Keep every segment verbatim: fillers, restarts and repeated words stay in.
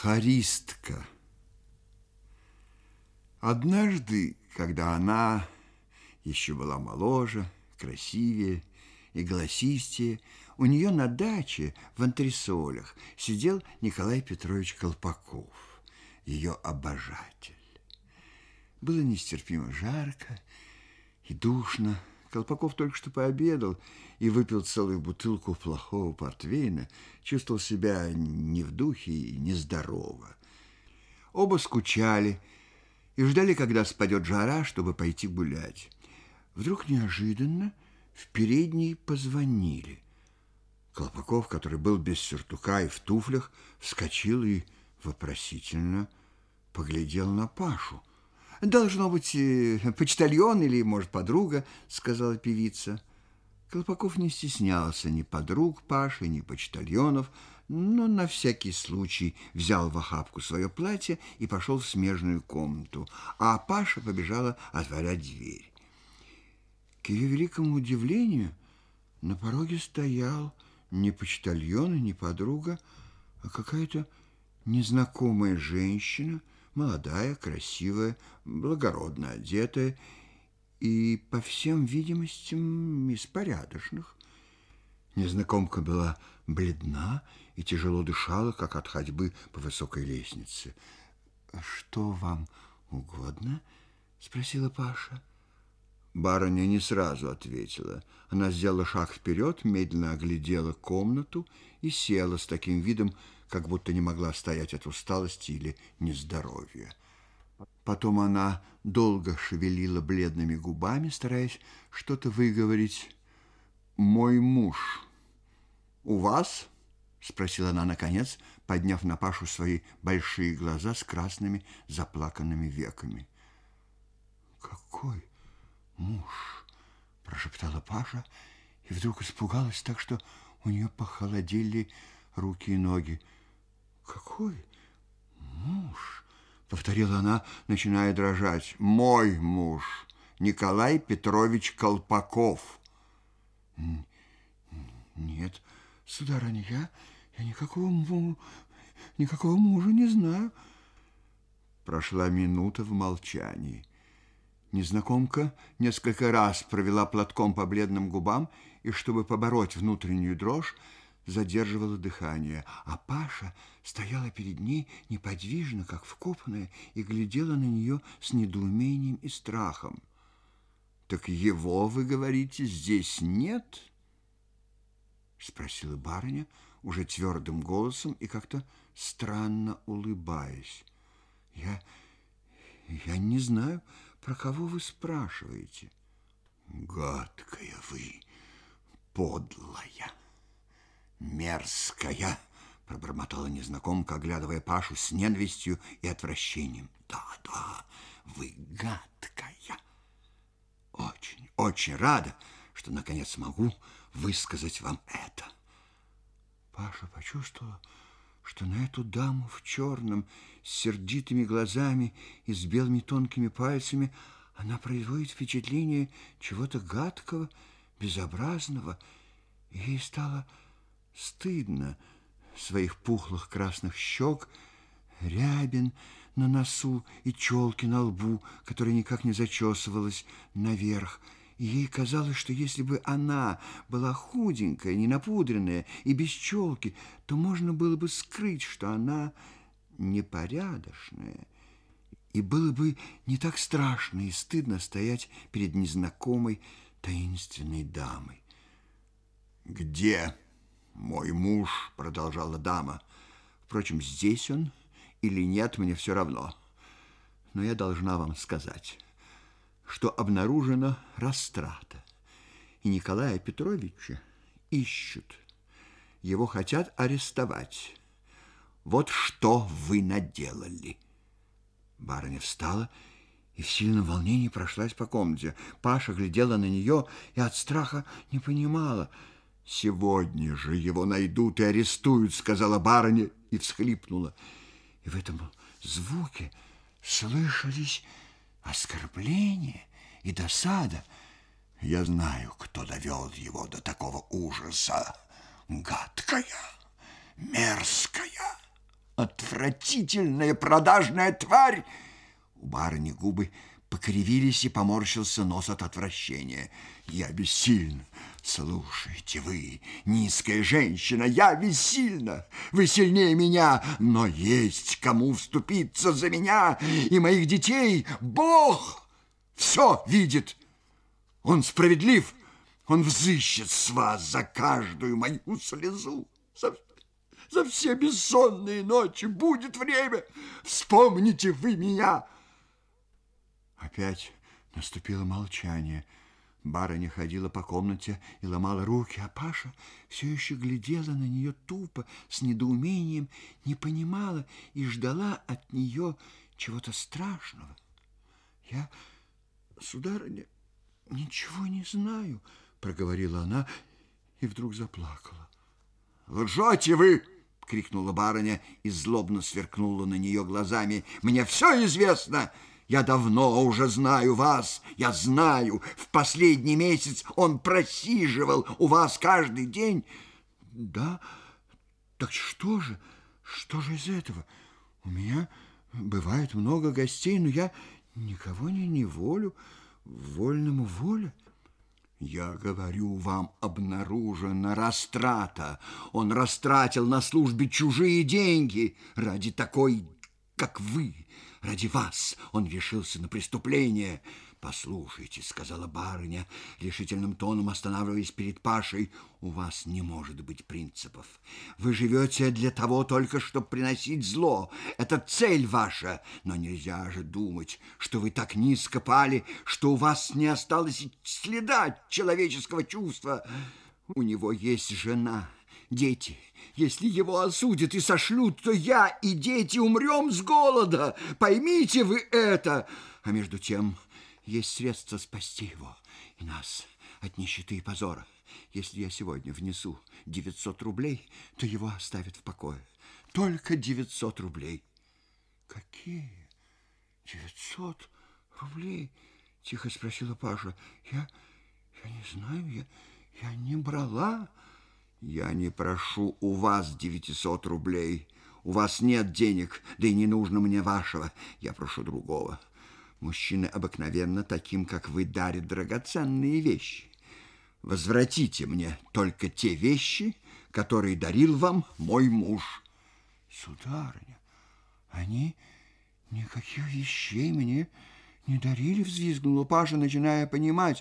Хористка. Однажды, когда она еще была моложе, красивее и голосистее, у нее на даче в антресолях сидел Николай Петрович Колпаков, ее обожатель. Было нестерпимо жарко и душно. Колпаков только что пообедал и выпил целую бутылку плохого портвейна, чувствовал себя не в духе и нездорово. Оба скучали и ждали, когда спадет жара, чтобы пойти гулять. Вдруг неожиданно в передней позвонили. Колпаков, который был без сюртука и в туфлях, вскочил и вопросительно поглядел на Пашу. «Должно быть, почтальон или, может, подруга», — сказала певица. Колпаков не стеснялся ни подруг Паши, ни почтальонов, но на всякий случай взял в охапку свое платье и пошел в смежную комнату, а Паша побежала отворять дверь. К ее великому удивлению на пороге стоял не почтальон и не подруга, а какая-то незнакомая женщина, молодая, красивая, благородно одетая и, по всем видимостям, из порядочных. Незнакомка была бледна и тяжело дышала, как от ходьбы по высокой лестнице. «Что вам угодно?» — спросила Паша. Барыня не сразу ответила. Она сделала шаг вперед, медленно оглядела комнату и села с таким видом, как будто не могла стоять от усталости или нездоровья. Потом она долго шевелила бледными губами, стараясь что-то выговорить. «Мой муж у вас?» — спросила она наконец, подняв на Пашу свои большие глаза с красными заплаканными веками. «Какой муж?» — прошептала Паша и вдруг испугалась так, что у нее похолодели руки и ноги. «Какой муж?» — повторила она, начиная дрожать. «Мой муж, Николай Петрович Колпаков». «Нет, сударыня, я, я никакого, му, никакого мужа не знаю». Прошла минута в молчании. Незнакомка несколько раз провела платком по бледным губам и, чтобы побороть внутреннюю дрожь, задерживала дыхание, а Паша стояла перед ней неподвижно, как вкопанная, и глядела на нее с недоумением и страхом. «Так его, вы говорите, здесь нет?» — спросила барыня уже твердым голосом и как-то странно улыбаясь. «Я, я не знаю, про кого вы спрашиваете». «Гадкая вы, подлая, мерзкая!» — пробормотала незнакомка, оглядывая Пашу с ненавистью и отвращением. «Да, да, вы гадкая. Очень, очень рада, что наконец могу высказать вам это». Паша почувствовала, что на эту даму в черном, с сердитыми глазами и с белыми тонкими пальцами она производит впечатление чего-то гадкого, безобразного, и ей стало стыдно своих пухлых красных щек, рябин на носу и челки на лбу, которая никак не зачесывалась наверх. И ей казалось, что если бы она была худенькая, ненапудренная и без челки, то можно было бы скрыть, что она непорядочная, и было бы не так страшно и стыдно стоять перед незнакомой таинственной дамой. «Где мой муж?» — продолжала дама. «Впрочем, здесь он или нет, мне все равно. Но я должна вам сказать, что обнаружена растрата, и Николая Петровича ищут. Его хотят арестовать. Вот что вы наделали». Барыня встала и в сильном волнении прошлась по комнате. Паша глядела на нее и от страха не понимала. «Сегодня же его найдут и арестуют», — сказала барыня и всхлипнула. И в этом звуке слышались оскорбление и досада. «Я знаю, кто довел его до такого ужаса. Гадкая, мерзкая, отвратительная». отвратительная продажная тварь!» У барыни губы покривились и поморщился нос от отвращения. «Я бессильна. Слушайте вы, низкая женщина, я бессильна. Вы сильнее меня, но есть кому вступиться за меня и моих детей. Бог все видит. Он справедлив. Он взыщет с вас за каждую мою слезу. За, за все бессонные ночи будет время. Вспомните вы меня». Опять наступило молчание. Барыня ходила по комнате и ломала руки, а Паша все еще глядела на нее тупо, с недоумением, не понимала и ждала от нее чего-то страшного. «Я, сударыня, ничего не знаю», — проговорила она и вдруг заплакала. «Лжете вы!» — крикнула барыня и злобно сверкнула на нее глазами. «Мне все известно! Я давно уже знаю вас, я знаю, в последний месяц он просиживал у вас каждый день». «Да? Так что же, что же из этого? У меня бывает много гостей, но я никого не неволю, вольному воля». «Я говорю вам, обнаружена растрата. Он растратил на службе чужие деньги ради такой, как вы. Ради вас он решился на преступление». «Послушайте», — сказала барыня, решительным тоном останавливаясь перед Пашей, «у вас не может быть принципов. Вы живете для того только, чтобы приносить зло. Это цель ваша. Но нельзя же думать, что вы так низко пали, что у вас не осталось и следа человеческого чувства. У него есть жена, дети. Если его осудят и сошлют, то я и дети умрем с голода. Поймите вы это. А между тем есть средства спасти его и нас от нищеты и позора. Если я сегодня внесу девятьсот рублей, то его оставят в покое. Только девятьсот рублей». «Какие девятьсот рублей?» — тихо спросила Паша. «Я, я не знаю, я, я не брала». «Я не прошу у вас девятьсот рублей. У вас нет денег, да и не нужно мне вашего. Я прошу другого. Мужчины обыкновенно таким, как вы, дарят драгоценные вещи. Возвратите мне только те вещи, которые дарил вам мой муж». «Сударыня, они никаких вещей мне не дарили», — взвизгнула Паша, начиная понимать.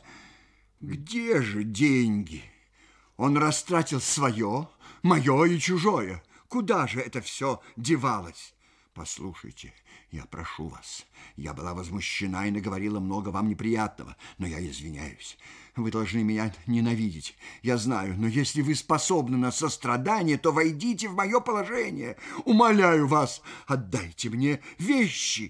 «Где же деньги? Он растратил свое, мое и чужое. Куда же это все девалось? Послушайте, я прошу вас, я была возмущена и наговорила много вам неприятного, но я извиняюсь. Вы должны меня ненавидеть, я знаю, но если вы способны на сострадание, то войдите в мое положение. Умоляю вас, отдайте мне вещи»,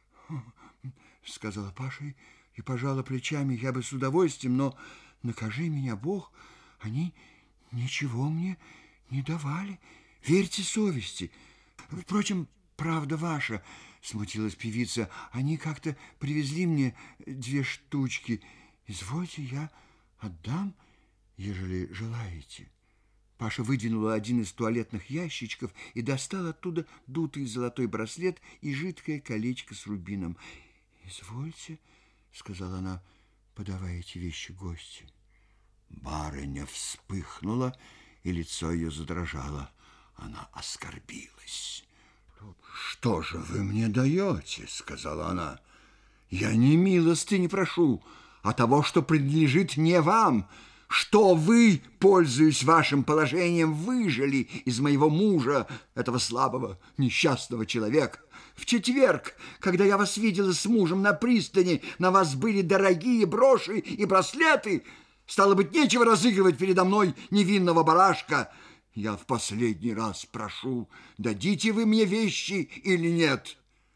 — сказала Паша и пожала плечами. «Я бы с удовольствием, но накажи меня Бог, они ничего мне не давали. Верьте совести. Впрочем, правда ваша», — смутилась певица. «Они как-то привезли мне две штучки. Извольте, я отдам, ежели желаете». Паша выдвинула один из туалетных ящичков и достал оттуда дутый золотой браслет и жидкое колечко с рубином. «Извольте», — сказала она, подавая эти вещи гостю. Барыня вспыхнула, и лицо ее задрожало. Она оскорбилась. «Что же вы мне даете?» — сказала она. «Я не милости не прошу, а того, что принадлежит не вам. Что вы, пользуясь вашим положением, выжили из моего мужа, этого слабого, несчастного человека. В четверг, когда я вас видела с мужем на пристани, на вас были дорогие броши и браслеты. Стало быть, нечего разыгрывать передо мной невинного барашка. Я в последний раз прошу, дадите вы мне вещи или нет?»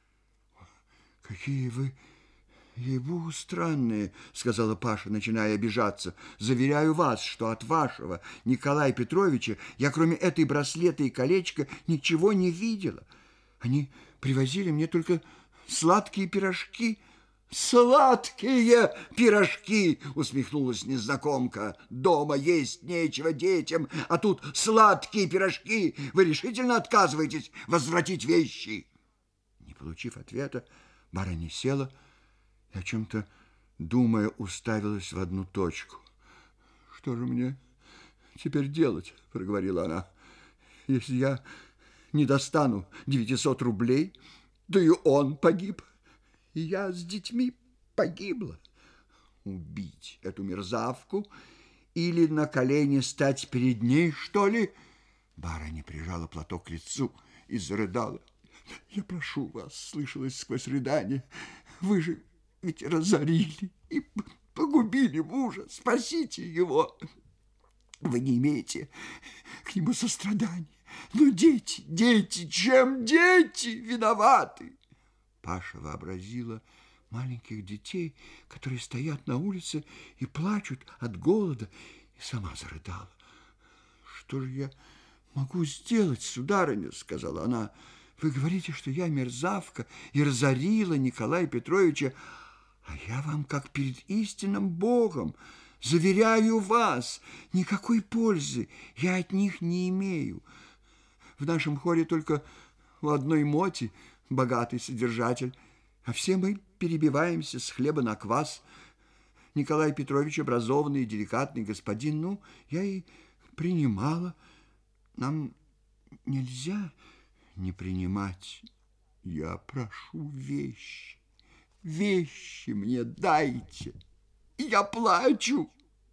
«Какие вы, ей-богу, странные», — сказала Паша, начиная обижаться. «Заверяю вас, что от вашего Николая Петровича я, кроме этой браслета и колечка, ничего не видела. Они привозили мне только сладкие пирожки, Сладкие пирожки, усмехнулась незнакомка. Дома есть нечего детям, а тут сладкие пирожки. Вы решительно отказываетесь возвратить вещи? Не получив ответа, барыня села и, о чем-то думая, уставилась в одну точку. Что же мне теперь делать, проговорила она, если я не достану девятисот рублей, да и он погиб. И я с детьми погибла. Убить эту мерзавку или на колени стать перед ней, что ли? Барыня прижала платок к лицу и зарыдала. Я прошу вас, слышалось сквозь рыдание, вы же ведь разорили и погубили мужа, спасите его. Вы не имеете к нему сострадания. Но дети, дети, чем дети виноваты? Паша вообразила маленьких детей, которые стоят на улице и плачут от голода, и сама зарыдала. «Что же я могу сделать, сударыня?» — сказала она. «Вы говорите, что я мерзавка и разорила Николая Петровича, а я вам, как перед истинным Богом, заверяю вас, никакой пользы я от них не имею. В нашем хоре только у одной Моти богатый содержатель, а все мы перебиваемся с хлеба на квас. Николай Петрович образованный и деликатный господин, ну, я и принимала. Нам нельзя не принимать. Я прошу вещи, вещи мне дайте. Я плачу,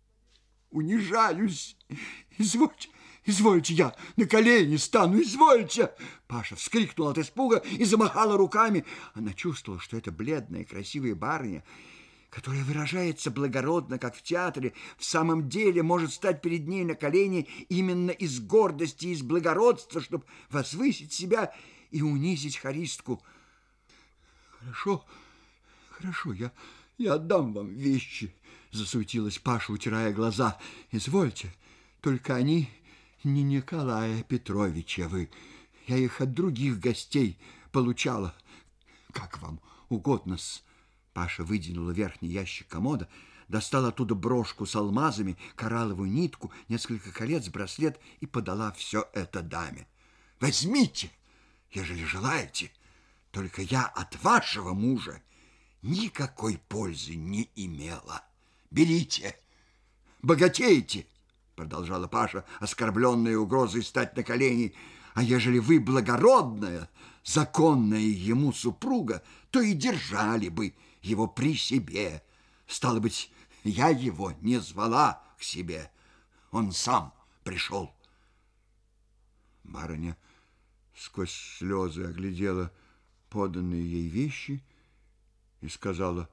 унижаюсь. Извольте, извольте, я на колени стану, извольте!» Паша вскрикнул от испуга и замахала руками. Она чувствовала, что эта бледная красивая барыня, которая выражается благородно, как в театре, в самом деле может стать перед ней на колени именно из гордости и из благородства, чтобы возвысить себя и унизить хористку. «Хорошо, хорошо, я, я отдам вам вещи», — засуетилась Паша, утирая глаза. «Извольте, только они не Николая Петровичевы. Я их от других гостей получала. Как вам угодно-с». Паша выдвинула верхний ящик комода, достала оттуда брошку с алмазами, коралловую нитку, несколько колец, браслет и подала все это даме. «Возьмите, ежели желаете, только я от вашего мужа никакой пользы не имела. Берите, богатейте», — продолжала Паша, оскорбленная угрозой стать на колени. «А ежели вы благородная, законная ему супруга, то и держали бы его при себе. Стало быть, я его не звала к себе, он сам пришел». Барыня сквозь слезы оглядела поданные ей вещи и сказала: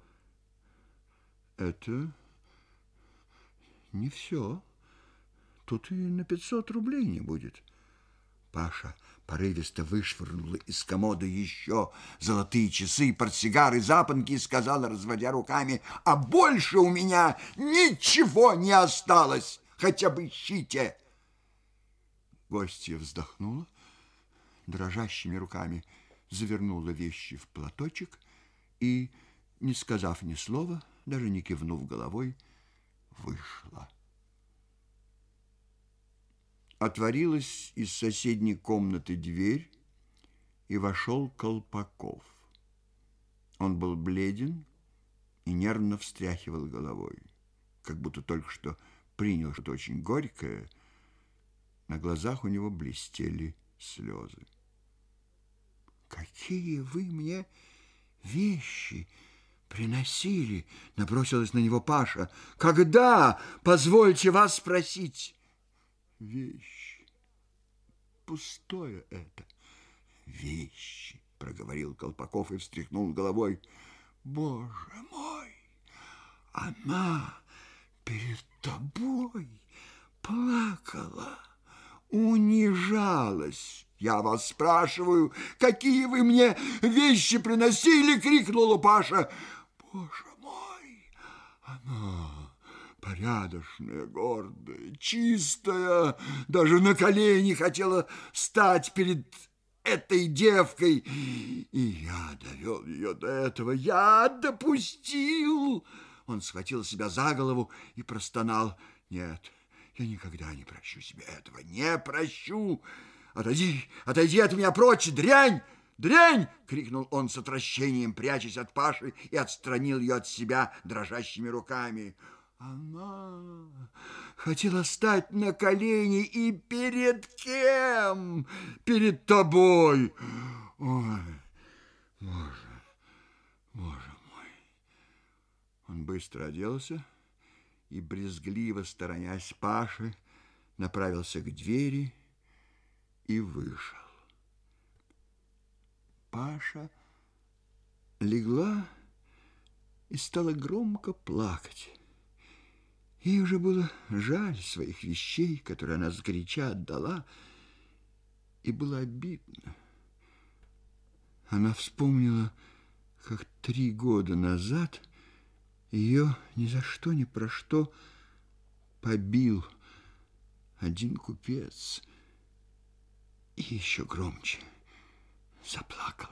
«Это не все. Тут и на пятьсот рублей не будет». Паша порывисто вышвырнула из комода еще золотые часы, портсигары, запонки и сказала, разводя руками: «А больше у меня ничего не осталось, хотя бы ищите». Гостья вздохнула, дрожащими руками завернула вещи в платочек и, не сказав ни слова, даже не кивнув головой, вышла. Отворилась из соседней комнаты дверь, и вошел Колпаков. Он был бледен и нервно встряхивал головой, как будто только что принял что-то очень горькое. На глазах у него блестели слезы. «Какие вы мне вещи приносили!» — набросилась на него Паша. «Когда? Позвольте вас спросить». «Вещи. Пустое это. Вещи», — проговорил Колпаков и встряхнул головой. «Боже мой! Она перед тобой плакала, унижалась. Я вас спрашиваю, какие вы мне вещи приносили?» — крикнула Паша. «Боже мой! Она порядочная, гордая, чистая, даже на колени хотела стать перед этой девкой. И я довел ее до этого, я допустил. Он схватил себя за голову и простонал: нет, я никогда не прощу себе этого, не прощу. Отойди, отойди от меня прочь, дрянь! «Дрянь!» — крикнул он с отвращением, прячась от Паши, и отстранил ее от себя дрожащими руками. Она хотела стать на колени, и перед кем? Перед тобой. Ой, боже, боже мой. Он быстро оделся и, брезгливо сторонясь Паши, направился к двери и вышел. Паша легла и стала громко плакать. Ей уже было жаль своих вещей, которые она сгоряча отдала, и было обидно. Она вспомнила, как три года назад ее ни за что ни про что побил один купец, и еще громче заплакала.